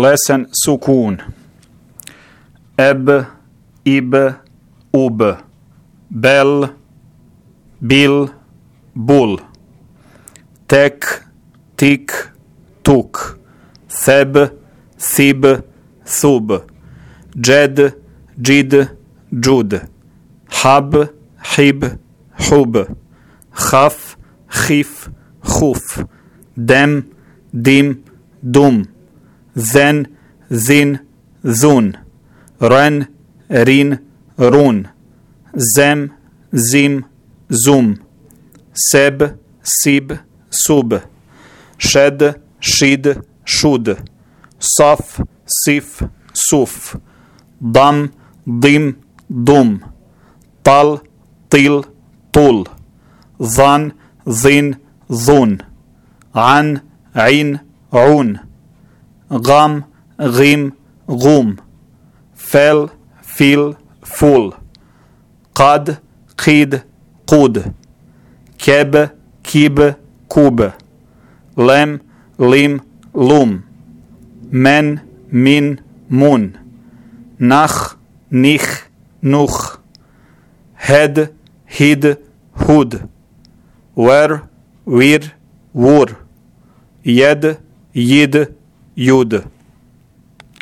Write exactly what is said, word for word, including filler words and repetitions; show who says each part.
Speaker 1: lesen sukun. Eb, ib, ub. Bel, bil, bul. Tek, tik, tuk. Theb, thib, thub. Džed, džid, džud. Hab, hib, hub. Haf, hif, huf. Dem, dim, dum. Zen, zin, zun. Ren, rin, run. Zem, zim, zum. Seb, sib, sub. Shed, shid, shud. Saf, sif, suf. Dam, dim, dum. Tal, til, tul. Dhan, dhin, dhun. An, in, un. Gam, ghim, غum. Fel, fil, ful. Qad, qid, qud. Keb, kib, kub. Lem, lim, lum. Men, min, mun. Nach, nich, nuch. Hed, hid, hud. Wer, wir, wur. Jed, yid, yud.